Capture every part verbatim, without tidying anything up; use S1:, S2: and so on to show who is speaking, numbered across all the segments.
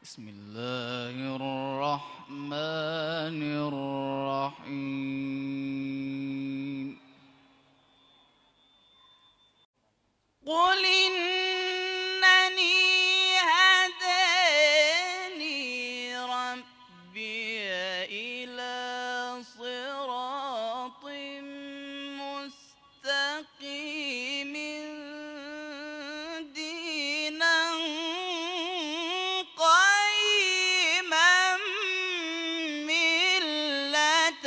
S1: بسم الله الرحمن الرحيم. قل إنني هداني ربي إلى صراط مستقيم دينا قيما ملة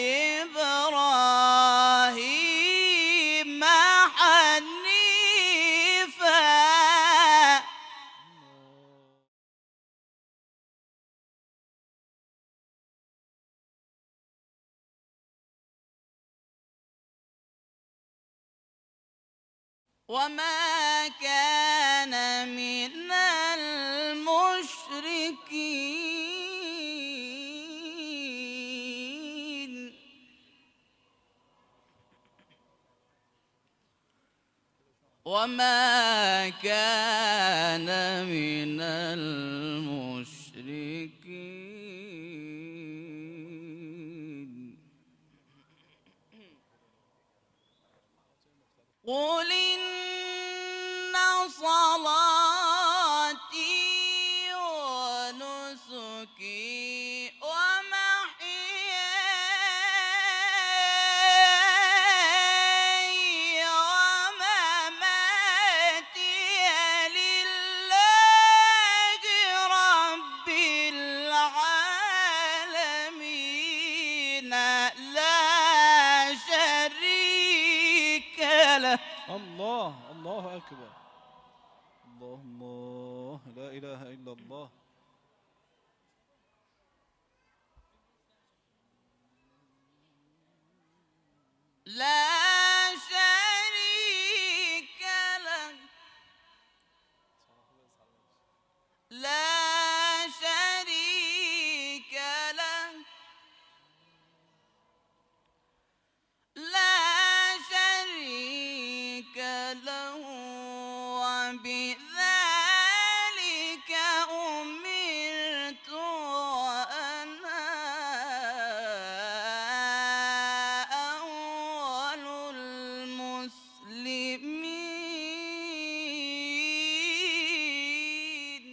S1: إبراهيم حنيفا. وما كان من المشركين. وما كان من المشركين. قل إن صلاتي ونسكي ومحياي ومماتي لله رب العالمين لا شريك له.
S2: الله الله أكبر. الله الله لا إله إلا الله.
S1: لا شريك له. لا شريك له. لا شريك له. وبذلك أمرت وأنا أول المسلمين.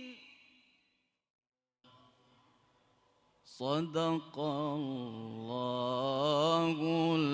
S1: صدق الله